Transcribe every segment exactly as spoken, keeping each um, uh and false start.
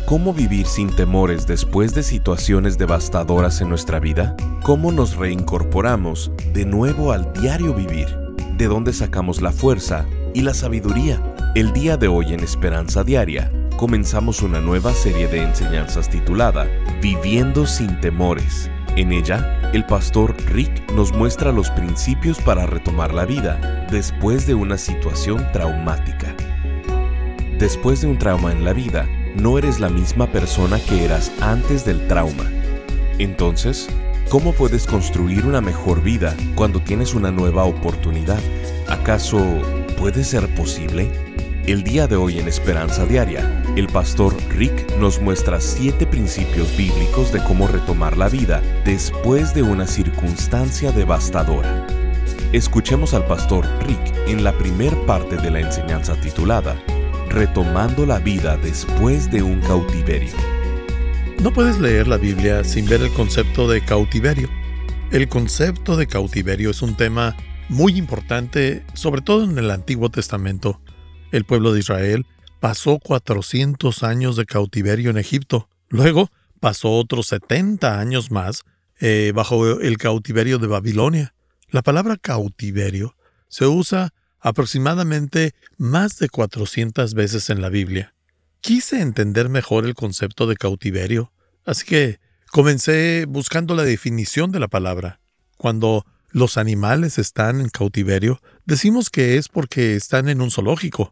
¿Cómo vivir sin temores después de situaciones devastadoras en nuestra vida? ¿Cómo nos reincorporamos de nuevo al diario vivir? ¿De dónde sacamos la fuerza y la sabiduría? El día de hoy en Esperanza Diaria, comenzamos una nueva serie de enseñanzas titulada Viviendo sin temores. En ella, el pastor Rick nos muestra los principios para retomar la vida después de una situación traumática. Después de un trauma en la vida, no eres la misma persona que eras antes del trauma. Entonces, ¿cómo puedes construir una mejor vida cuando tienes una nueva oportunidad? ¿Acaso puede ser posible? El día de hoy en Esperanza Diaria, el pastor Rick nos muestra siete principios bíblicos de cómo retomar la vida después de una circunstancia devastadora. Escuchemos al pastor Rick en la primer parte de la enseñanza titulada Retomando la vida después de un cautiverio. No puedes leer la Biblia sin ver el concepto de cautiverio. El concepto de cautiverio es un tema muy importante, sobre todo en el Antiguo Testamento. El pueblo de Israel pasó cuatrocientos años de cautiverio en Egipto. Luego pasó otros setenta años más eh, bajo el cautiverio de Babilonia. La palabra cautiverio se usa aproximadamente más de cuatrocientas veces en la Biblia. Quise entender mejor el concepto de cautiverio, así que comencé buscando la definición de la palabra. Cuando los animales están en cautiverio, decimos que es porque están en un zoológico.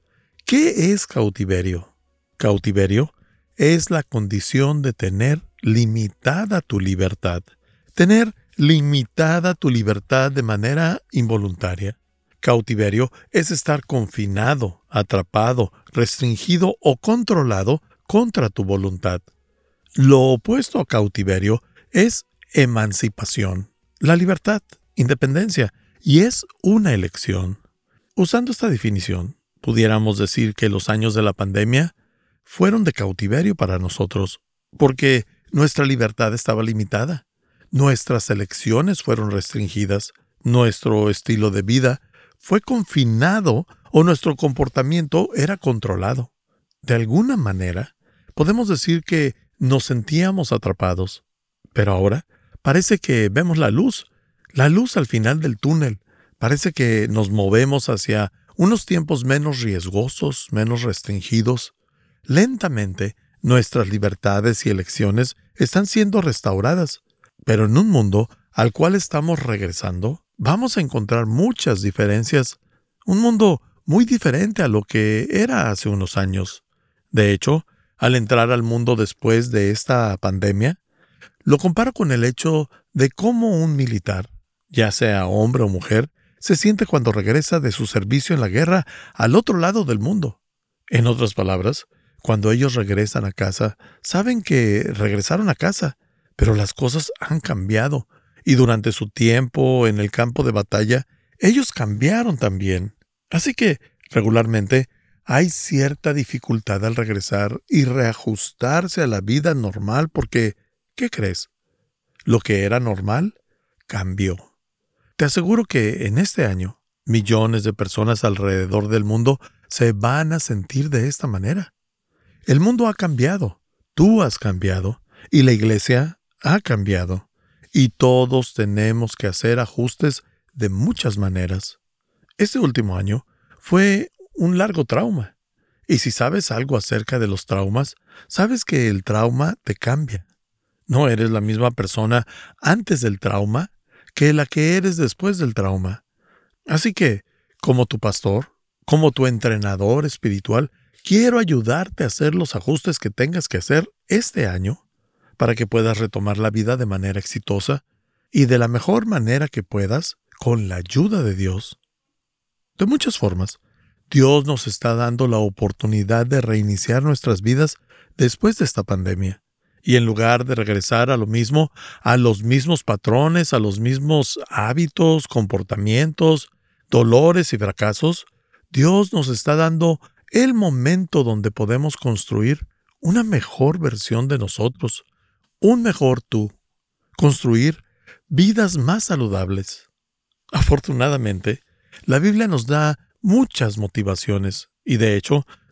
¿Qué es cautiverio? Cautiverio es la condición de tener limitada tu libertad. Tener limitada tu libertad de manera involuntaria. Cautiverio es estar confinado, atrapado, restringido o controlado contra tu voluntad. Lo opuesto a cautiverio es emancipación, la libertad, independencia, y es una elección. Usando esta definición, pudiéramos decir que los años de la pandemia fueron de cautiverio para nosotros, porque nuestra libertad estaba limitada, nuestras elecciones fueron restringidas, nuestro estilo de vida fue confinado o nuestro comportamiento era controlado. De alguna manera, podemos decir que nos sentíamos atrapados, pero ahora parece que vemos la luz, la luz al final del túnel. Parece que nos movemos hacia unos tiempos menos riesgosos, menos restringidos. Lentamente, nuestras libertades y elecciones están siendo restauradas, pero en un mundo al cual estamos regresando, vamos a encontrar muchas diferencias. Un mundo muy diferente a lo que era hace unos años. De hecho, al entrar al mundo después de esta pandemia, lo comparo con el hecho de cómo un militar, ya sea hombre o mujer, se siente cuando regresa de su servicio en la guerra al otro lado del mundo. En otras palabras, cuando ellos regresan a casa, saben que regresaron a casa, pero las cosas han cambiado. Y durante su tiempo en el campo de batalla, ellos cambiaron también. Así que, regularmente, hay cierta dificultad al regresar y reajustarse a la vida normal porque, ¿qué crees? Lo que era normal cambió. Te aseguro que en este año, millones de personas alrededor del mundo se van a sentir de esta manera. El mundo ha cambiado, tú has cambiado, y la iglesia ha cambiado. Y todos tenemos que hacer ajustes de muchas maneras. Este último año fue un largo trauma. Y si sabes algo acerca de los traumas, sabes que el trauma te cambia. No eres la misma persona antes del trauma que la que eres después del trauma. Así que, como tu pastor, como tu entrenador espiritual, quiero ayudarte a hacer los ajustes que tengas que hacer este año para que puedas retomar la vida de manera exitosa y de la mejor manera que puedas con la ayuda de Dios. De muchas formas, Dios nos está dando la oportunidad de reiniciar nuestras vidas después de esta pandemia. Y en lugar de regresar a lo mismo, a los mismos patrones, a los mismos hábitos, comportamientos, dolores y fracasos, Dios nos está dando el momento donde podemos construir una mejor versión de nosotros, un mejor tú, construir vidas más saludables. Afortunadamente, la Biblia nos da muchas motivaciones y de hecho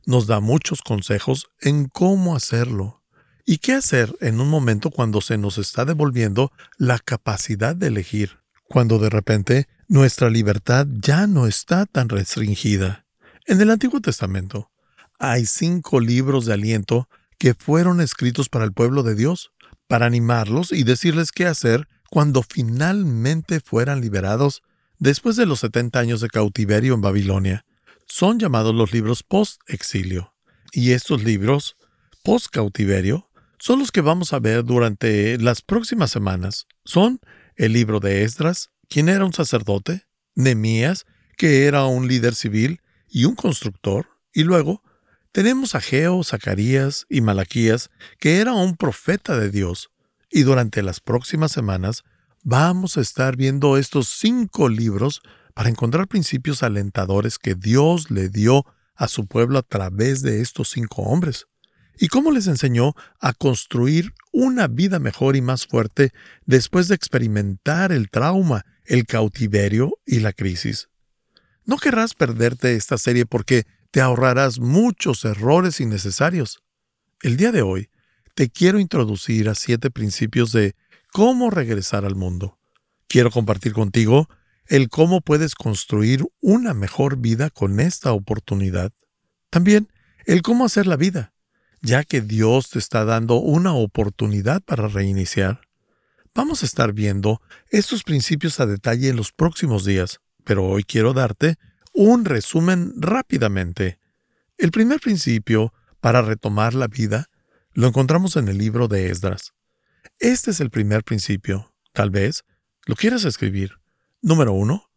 nos da muchos consejos en cómo hacerlo y qué hacer en un momento cuando se nos está devolviendo la capacidad de elegir, cuando de repente nuestra libertad ya no está tan restringida. En el Antiguo Testamento hay cinco libros de aliento que fueron escritos para el pueblo de Dios, para animarlos y decirles qué hacer cuando finalmente fueran liberados después de los setenta años de cautiverio en Babilonia. Son llamados los libros post-exilio. Y estos libros post-cautiverio son los que vamos a ver durante las próximas semanas. Son el libro de Esdras, quien era un sacerdote, Nehemías, que era un líder civil y un constructor, y luego tenemos a Ageo, Zacarías y Malaquías, que era un profeta de Dios. Y durante las próximas semanas vamos a estar viendo estos cinco libros para encontrar principios alentadores que Dios le dio a su pueblo a través de estos cinco hombres. Y cómo les enseñó a construir una vida mejor y más fuerte después de experimentar el trauma, el cautiverio y la crisis. No querrás perderte esta serie porque te ahorrarás muchos errores innecesarios. El día de hoy te quiero introducir a siete principios de cómo regresar al mundo. Quiero compartir contigo el cómo puedes construir una mejor vida con esta oportunidad. También el cómo hacer la vida, ya que Dios te está dando una oportunidad para reiniciar. Vamos a estar viendo estos principios a detalle en los próximos días, pero hoy quiero darte un resumen rápidamente. El primer principio para retomar la vida lo encontramos en el libro de Esdras. Este es el primer principio. Tal vez lo quieras escribir. Número uno.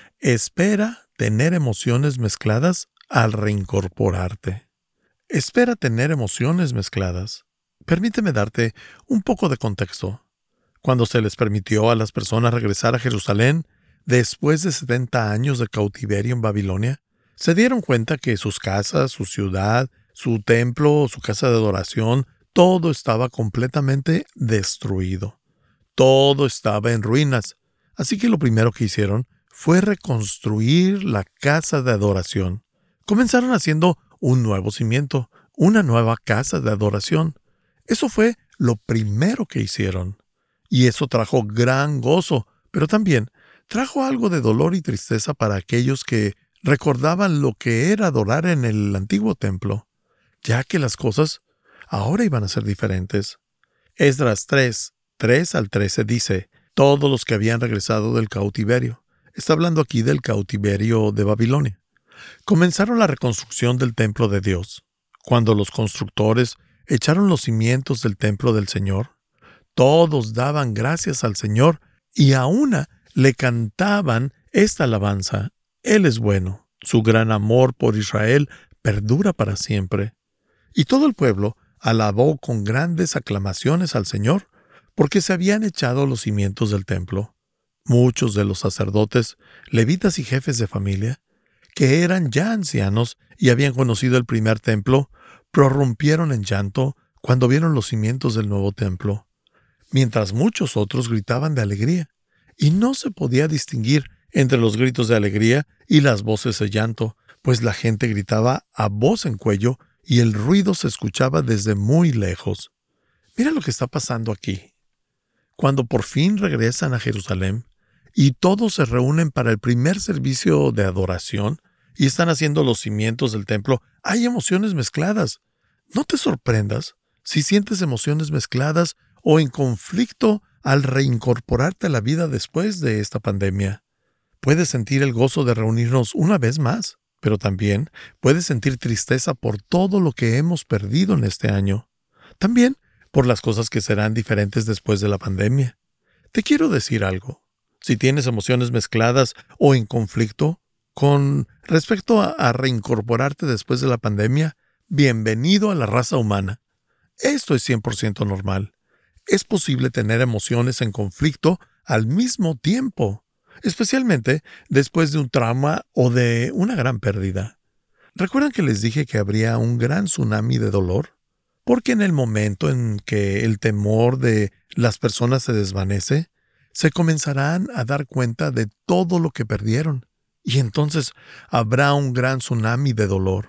Espera tener emociones mezcladas al reincorporarte. Espera tener emociones mezcladas. Permíteme darte un poco de contexto. Cuando se les permitió a las personas regresar a Jerusalén después de setenta años de cautiverio en Babilonia, se dieron cuenta que sus casas, su ciudad, su templo, su casa de adoración, todo estaba completamente destruido. Todo estaba en ruinas. Así que lo primero que hicieron fue reconstruir la casa de adoración. Comenzaron haciendo un nuevo cimiento, una nueva casa de adoración. Eso fue lo primero que hicieron. Y eso trajo gran gozo, pero también trajo algo de dolor y tristeza para aquellos que recordaban lo que era adorar en el antiguo templo, ya que las cosas ahora iban a ser diferentes. Esdras tres, tres al trece dice, todos los que habían regresado del cautiverio, está hablando aquí del cautiverio de Babilonia, comenzaron la reconstrucción del templo de Dios. Cuando los constructores echaron los cimientos del templo del Señor, todos daban gracias al Señor y a una le cantaban esta alabanza. Él es bueno, su gran amor por Israel perdura para siempre. Y todo el pueblo alabó con grandes aclamaciones al Señor, porque se habían echado los cimientos del templo. Muchos de los sacerdotes, levitas y jefes de familia, que eran ya ancianos y habían conocido el primer templo, prorrumpieron en llanto cuando vieron los cimientos del nuevo templo, mientras muchos otros gritaban de alegría. Y no se podía distinguir entre los gritos de alegría y las voces de llanto, pues la gente gritaba a voz en cuello y el ruido se escuchaba desde muy lejos. Mira lo que está pasando aquí. Cuando por fin regresan a Jerusalén y todos se reúnen para el primer servicio de adoración y están haciendo los cimientos del templo, hay emociones mezcladas. No te sorprendas si sientes emociones mezcladas o en conflicto al reincorporarte a la vida después de esta pandemia. Puedes sentir el gozo de reunirnos una vez más, pero también puedes sentir tristeza por todo lo que hemos perdido en este año. También por las cosas que serán diferentes después de la pandemia. Te quiero decir algo. Si tienes emociones mezcladas o en conflicto con respecto a, a reincorporarte después de la pandemia, bienvenido a la raza humana. Esto es cien por ciento normal. Es posible tener emociones en conflicto al mismo tiempo, especialmente después de un trauma o de una gran pérdida. ¿Recuerdan que les dije que habría un gran tsunami de dolor? Porque en el momento en que el temor de las personas se desvanece, se comenzarán a dar cuenta de todo lo que perdieron, y entonces habrá un gran tsunami de dolor.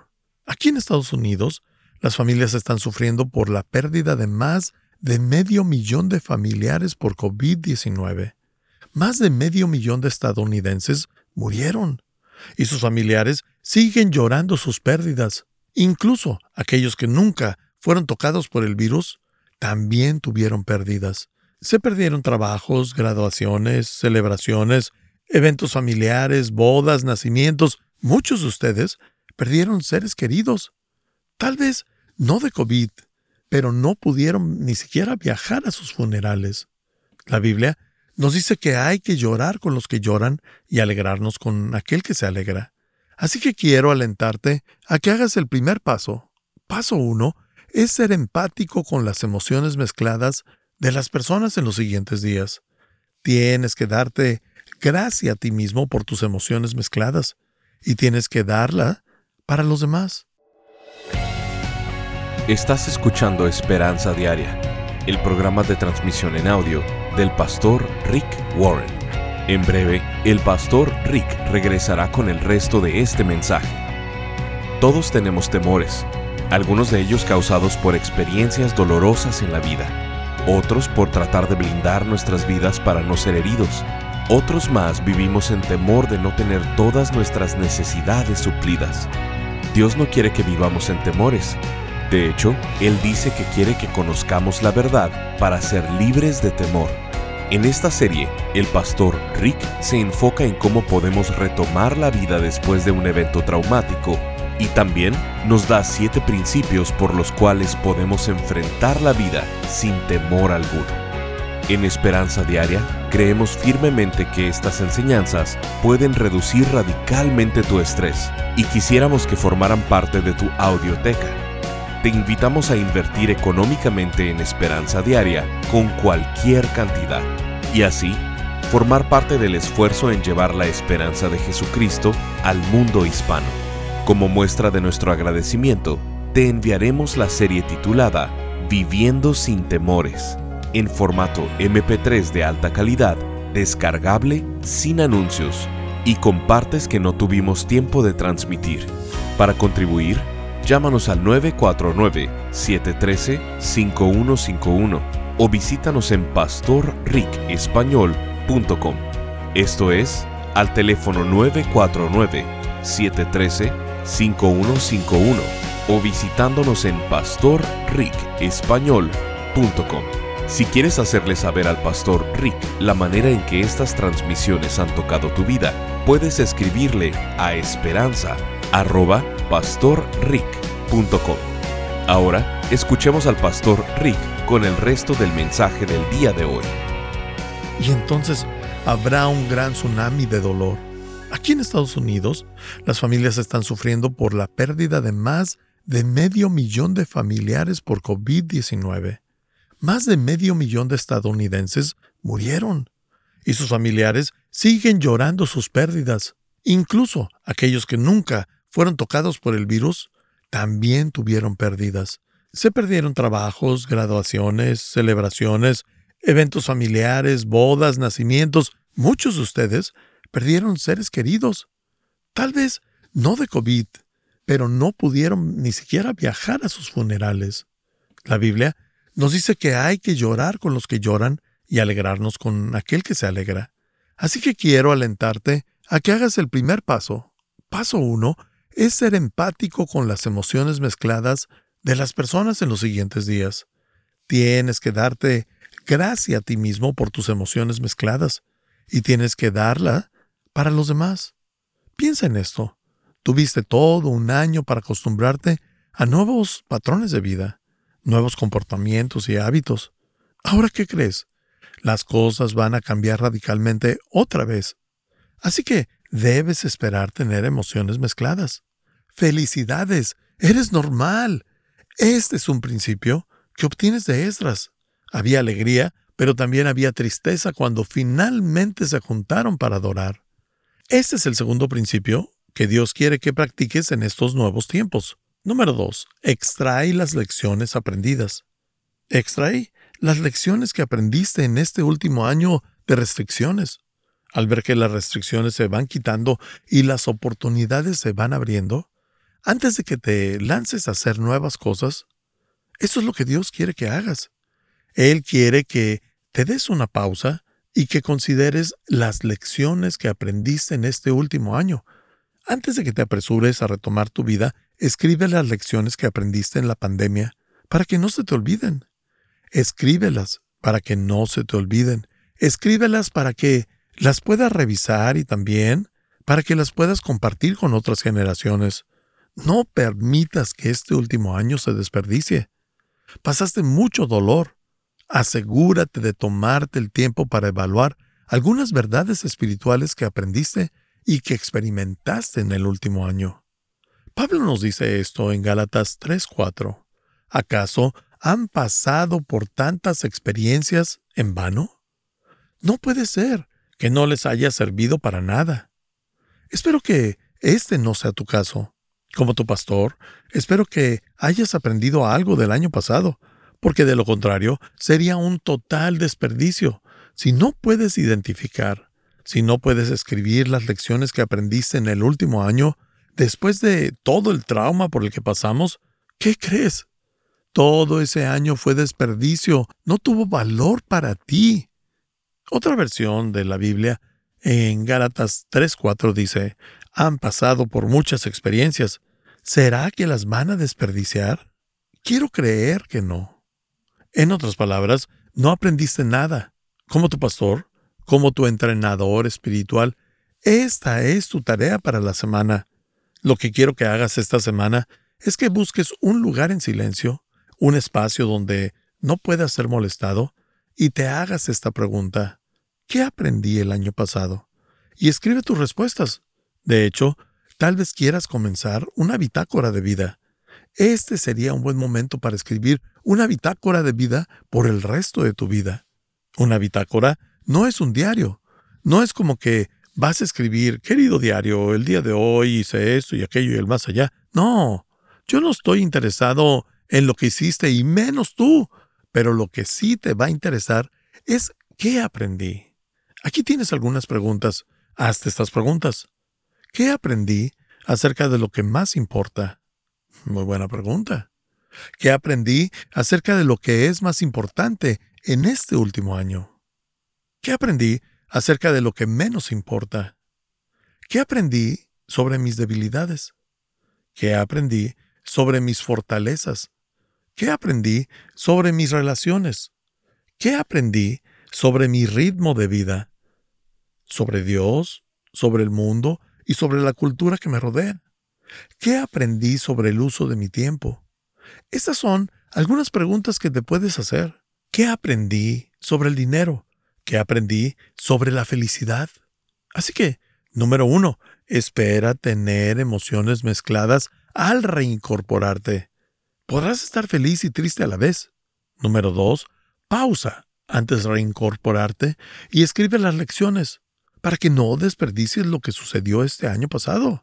Aquí en Estados Unidos, las familias están sufriendo por la pérdida de más de medio millón de familiares por covid diecinueve. Más de medio millón de estadounidenses murieron y sus familiares siguen llorando sus pérdidas. Incluso aquellos que nunca fueron tocados por el virus también tuvieron pérdidas. Se perdieron trabajos, graduaciones, celebraciones, eventos familiares, bodas, nacimientos. Muchos de ustedes perdieron seres queridos. Tal vez no de COVID, pero no pudieron ni siquiera viajar a sus funerales. La Biblia nos dice que hay que llorar con los que lloran y alegrarnos con aquel que se alegra. Así que quiero alentarte a que hagas el primer paso. Paso uno es ser empático con las emociones mezcladas de las personas en los siguientes días. Tienes que darte gracia a ti mismo por tus emociones mezcladas y tienes que darla para los demás. Estás escuchando Esperanza Diaria, el programa de transmisión en audio del pastor Rick Warren. En breve, el pastor Rick regresará con el resto de este mensaje. Todos tenemos temores, algunos de ellos causados por experiencias dolorosas en la vida, otros por tratar de blindar nuestras vidas para no ser heridos. Otros más vivimos en temor de no tener todas nuestras necesidades suplidas. Dios no quiere que vivamos en temores. De hecho, Él dice que quiere que conozcamos la verdad para ser libres de temor. En esta serie, el pastor Rick se enfoca en cómo podemos retomar la vida después de un evento traumático y también nos da siete principios por los cuales podemos enfrentar la vida sin temor alguno. En Esperanza Diaria, creemos firmemente que estas enseñanzas pueden reducir radicalmente tu estrés y quisiéramos que formaran parte de tu audioteca. Te invitamos a invertir económicamente en Esperanza Diaria con cualquier cantidad y así formar parte del esfuerzo en llevar la esperanza de Jesucristo al mundo hispano. Como muestra de nuestro agradecimiento, te enviaremos la serie titulada Viviendo sin temores, en formato eme pe tres de alta calidad, descargable, sin anuncios y con partes que no tuvimos tiempo de transmitir. Para contribuir, llámanos al nueve cuatro nueve, siete uno tres, cinco uno cinco uno o visítanos en pastor rick español punto com. Esto es, al teléfono nueve cuatro nueve, siete uno tres, cinco uno cinco uno o visitándonos en pastor rick español punto com. Si quieres hacerle saber al pastor Rick la manera en que estas transmisiones han tocado tu vida, puedes escribirle a esperanza arroba pastorrick punto com. Ahora, escuchemos al pastor Rick con el resto del mensaje del día de hoy. Y entonces habrá un gran tsunami de dolor. Aquí en Estados Unidos, las familias están sufriendo por la pérdida de más de medio millón de familiares por covid diecinueve. Más de medio millón de estadounidenses murieron y sus familiares siguen llorando sus pérdidas. Incluso aquellos que nunca fueron tocados por el virus también tuvieron pérdidas. Se perdieron trabajos, graduaciones, celebraciones, eventos familiares, bodas, nacimientos. Muchos de ustedes perdieron seres queridos. Tal vez no de COVID, pero no pudieron ni siquiera viajar a sus funerales. La Biblia nos dice que hay que llorar con los que lloran y alegrarnos con aquel que se alegra. Así que quiero alentarte a que hagas el primer paso. Paso uno es ser empático con las emociones mezcladas de las personas en los siguientes días. Tienes que darte gracia a ti mismo por tus emociones mezcladas y tienes que darla para los demás. Piensa en esto. Tuviste todo un año para acostumbrarte a nuevos patrones de vida, nuevos comportamientos y hábitos. ¿Ahora qué crees? Las cosas van a cambiar radicalmente otra vez. Así que debes esperar tener emociones mezcladas. ¡Felicidades! ¡Eres normal! Este es un principio que obtienes de Esdras. Había alegría, pero también había tristeza cuando finalmente se juntaron para adorar. Este es el segundo principio que Dios quiere que practiques en estos nuevos tiempos. Número dos. Extrae las lecciones aprendidas. Extrae las lecciones que aprendiste en este último año de restricciones. Al ver que las restricciones se van quitando y las oportunidades se van abriendo, Antes de que te lances a hacer nuevas cosas, eso es lo que Dios quiere que hagas. Él quiere que te des una pausa y que consideres las lecciones que aprendiste en este último año. Antes de que te apresures a retomar tu vida, escribe las lecciones que aprendiste en la pandemia para que no se te olviden. Escríbelas para que no se te olviden. Escríbelas para que las puedas revisar y también para que las puedas compartir con otras generaciones. No permitas que este último año se desperdicie. Pasaste mucho dolor. Asegúrate de tomarte el tiempo para evaluar algunas verdades espirituales que aprendiste y que experimentaste en el último año. Pablo nos dice esto en Gálatas tres cuatro. ¿Acaso han pasado por tantas experiencias en vano? No puede ser que no les haya servido para nada. Espero que este no sea tu caso. Como tu pastor, espero que hayas aprendido algo del año pasado, porque de lo contrario sería un total desperdicio. Si no puedes identificar, si no puedes escribir las lecciones que aprendiste en el último año, después de todo el trauma por el que pasamos, ¿qué crees? Todo ese año fue desperdicio, no tuvo valor para ti. Otra versión de la Biblia, en Gálatas tres cuatro dice, han pasado por muchas experiencias. ¿Será que las van a desperdiciar? Quiero creer que no. En otras palabras, no aprendiste nada. Como tu pastor, como tu entrenador espiritual, esta es tu tarea para la semana. Lo que quiero que hagas esta semana es que busques un lugar en silencio, un espacio donde no puedas ser molestado, y te hagas esta pregunta: ¿qué aprendí el año pasado? Y escribe tus respuestas. De hecho, tal vez quieras comenzar una bitácora de vida. Este sería un buen momento para escribir una bitácora de vida por el resto de tu vida. Una bitácora no es un diario. No es como que vas a escribir, querido diario, el día de hoy hice esto y aquello y el más allá. No, yo no estoy interesado en lo que hiciste y menos tú. Pero lo que sí te va a interesar es qué aprendí. Aquí tienes algunas preguntas. Hazte estas preguntas. ¿Qué aprendí acerca de lo que más importa? Muy buena pregunta. ¿Qué aprendí acerca de lo que es más importante en este último año? ¿Qué aprendí acerca de lo que menos importa? ¿Qué aprendí sobre mis debilidades? ¿Qué aprendí sobre mis fortalezas? ¿Qué aprendí sobre mis relaciones? ¿Qué aprendí sobre mi ritmo de vida? ¿Sobre Dios? ¿Sobre el mundo? ¿Y sobre la cultura que me rodea? ¿Qué aprendí sobre el uso de mi tiempo? Estas son algunas preguntas que te puedes hacer. ¿Qué aprendí sobre el dinero? ¿Qué aprendí sobre la felicidad? Así que, número uno, espera tener emociones mezcladas al reincorporarte. Podrás estar feliz y triste a la vez. Número dos, pausa antes de reincorporarte y escribe las lecciones para que no desperdicies lo que sucedió este año pasado.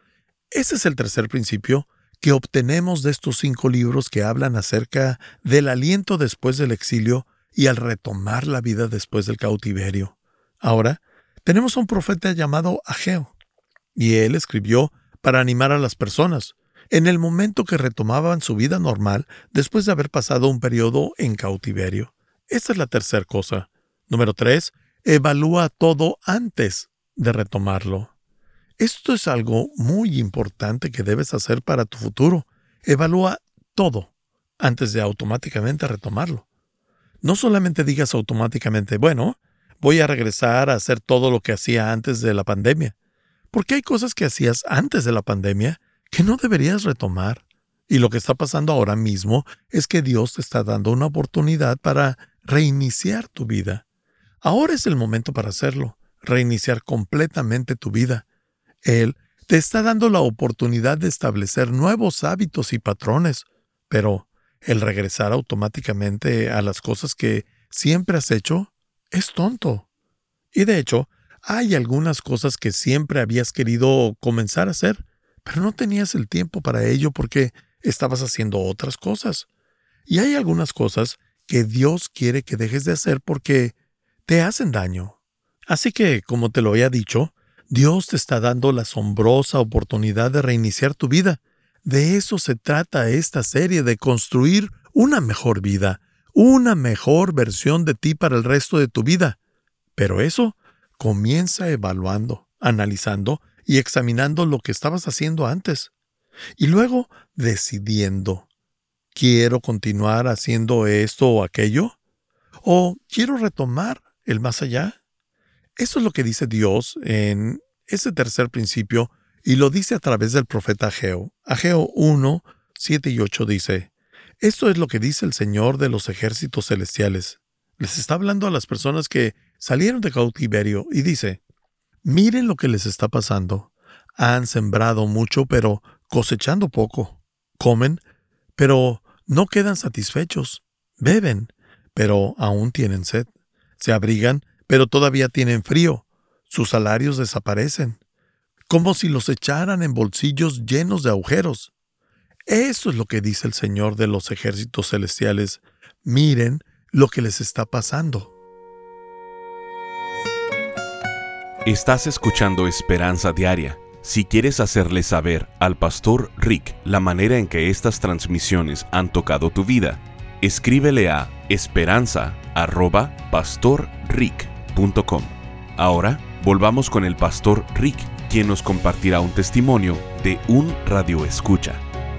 Ese es el tercer principio que obtenemos de estos cinco libros que hablan acerca del aliento después del exilio y al retomar la vida después del cautiverio. Ahora, tenemos a un profeta llamado Ageo, y él escribió para animar a las personas en el momento que retomaban su vida normal después de haber pasado un periodo en cautiverio. Esta es la tercera cosa. Número tres, evalúa todo antes de retomarlo. Esto es algo muy importante que debes hacer para tu futuro. Evalúa todo antes de automáticamente retomarlo. No solamente digas automáticamente, bueno, voy a regresar a hacer todo lo que hacía antes de la pandemia. Porque hay cosas que hacías antes de la pandemia que no deberías retomar. Y lo que está pasando ahora mismo es que Dios te está dando una oportunidad para reiniciar tu vida. Ahora es el momento para hacerlo, reiniciar completamente tu vida. Él te está dando la oportunidad de establecer nuevos hábitos y patrones, pero el regresar automáticamente a las cosas que siempre has hecho es tonto. Y de hecho, hay algunas cosas que siempre habías querido comenzar a hacer, pero no tenías el tiempo para ello porque estabas haciendo otras cosas. Y hay algunas cosas que Dios quiere que dejes de hacer porque te hacen daño. Así que, como te lo había dicho, Dios te está dando la asombrosa oportunidad de reiniciar tu vida, De eso se trata esta serie, de construir una mejor vida, una mejor versión de ti para el resto de tu vida. Pero eso comienza evaluando, analizando y examinando lo que estabas haciendo antes. Y luego decidiendo, ¿quiero continuar haciendo esto o aquello? ¿O quiero retomar el más allá? Eso es lo que dice Dios en ese tercer principio, y lo dice a través del profeta Ageo. Ageo uno, siete y ocho dice: esto es lo que dice el Señor de los ejércitos celestiales. Les está hablando a las personas que salieron de cautiverio y dice: miren lo que les está pasando. Han sembrado mucho, pero cosechando poco. Comen, pero no quedan satisfechos. Beben, pero aún tienen sed. Se abrigan, pero todavía tienen frío. Sus salarios desaparecen, como si los echaran en bolsillos llenos de agujeros. Eso es lo que dice el Señor de los ejércitos celestiales. Miren lo que les está pasando. Estás escuchando Esperanza Diaria. Si quieres hacerle saber al pastor Rick la manera en que estas transmisiones han tocado tu vida, escríbele a esperanza arroba pastor rick punto com. Ahora, volvamos con el pastor Rick, quien nos compartirá un testimonio de un radioescucha.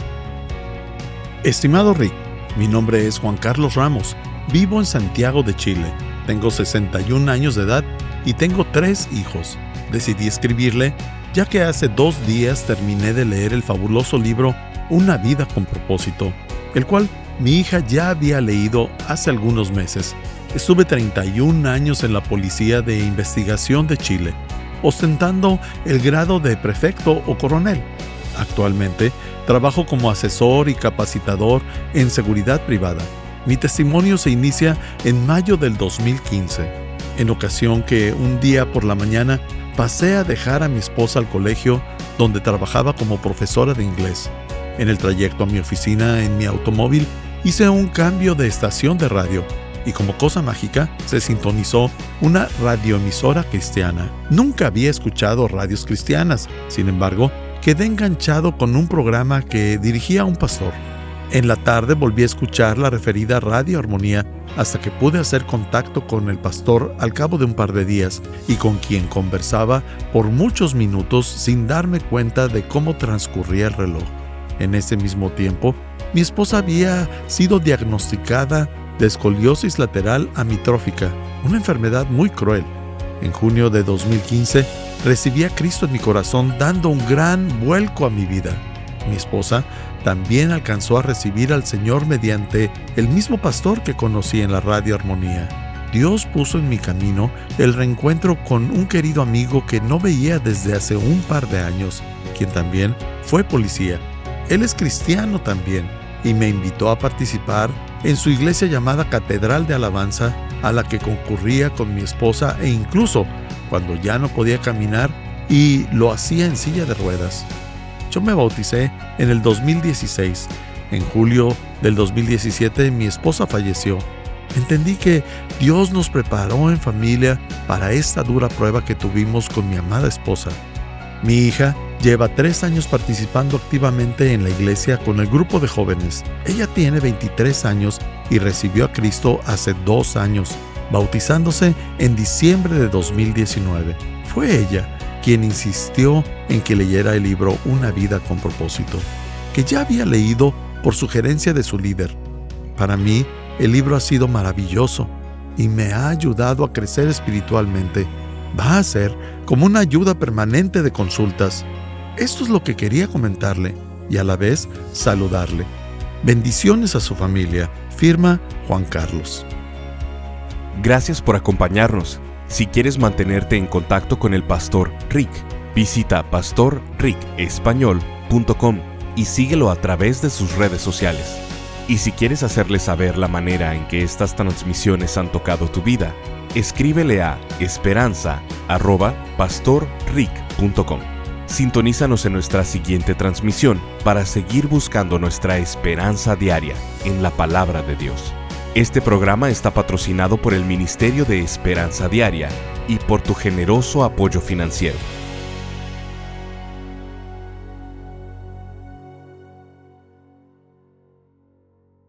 Estimado Rick, mi nombre es Juan Carlos Ramos. Vivo en Santiago de Chile. Tengo sesenta y un años de edad y tengo tres hijos. Decidí escribirle ya que hace dos días terminé de leer el fabuloso libro Una vida con propósito, el cual mi hija ya había leído hace algunos meses. Estuve treinta y un años en la Policía de Investigación de Chile, ostentando el grado de prefecto o coronel. Actualmente, trabajo como asesor y capacitador en seguridad privada. Mi testimonio se inicia en mayo del dos mil quince, en ocasión que un día por la mañana pasé a dejar a mi esposa al colegio donde trabajaba como profesora de inglés. En el trayecto a mi oficina en mi automóvil hice un cambio de estación de radio y como cosa mágica se sintonizó una radioemisora cristiana. Nunca había escuchado radios cristianas, sin embargo, quedé enganchado con un programa que dirigía un pastor. En la tarde volví a escuchar la referida Radio Armonía hasta que pude hacer contacto con el pastor al cabo de un par de días y con quien conversaba por muchos minutos sin darme cuenta de cómo transcurría el reloj. En ese mismo tiempo, mi esposa había sido diagnosticada de escoliosis lateral amitrófica, una enfermedad muy cruel. En junio de dos mil quince, recibí a Cristo en mi corazón dando un gran vuelco a mi vida. Mi esposa también alcanzó a recibir al Señor mediante el mismo pastor que conocí en la Radio Armonía. Dios puso en mi camino el reencuentro con un querido amigo que no veía desde hace un par de años, quien también fue policía. Él es cristiano también y me invitó a participar en su iglesia llamada Catedral de Alabanza, a la que concurría con mi esposa e incluso cuando ya no podía caminar y lo hacía en silla de ruedas. Yo me bauticé en el dos mil dieciséis. En julio del dos mil diecisiete mi esposa falleció. Entendí que Dios nos preparó en familia para esta dura prueba que tuvimos con mi amada esposa. Mi hija lleva tres años participando activamente en la iglesia con el grupo de jóvenes. Ella tiene veintitrés años y recibió a Cristo hace dos años, bautizándose en diciembre de dos mil diecinueve. Fue ella quien insistió en que leyera el libro Una vida con propósito, que ya había leído por sugerencia de su líder. Para mí, el libro ha sido maravilloso y me ha ayudado a crecer espiritualmente. Va a ser como una ayuda permanente de consultas. Esto es lo que quería comentarle y a la vez saludarle. Bendiciones a su familia. Firma Juan Carlos. Gracias por acompañarnos. Si quieres mantenerte en contacto con el pastor Rick, visita pastor rick español punto com y síguelo a través de sus redes sociales. Y si quieres hacerle saber la manera en que estas transmisiones han tocado tu vida, escríbele a esperanza arroba pastor rick punto com. Sintonízanos en nuestra siguiente transmisión para seguir buscando nuestra esperanza diaria en la palabra de Dios. Este programa está patrocinado por el Ministerio de Esperanza Diaria y por tu generoso apoyo financiero.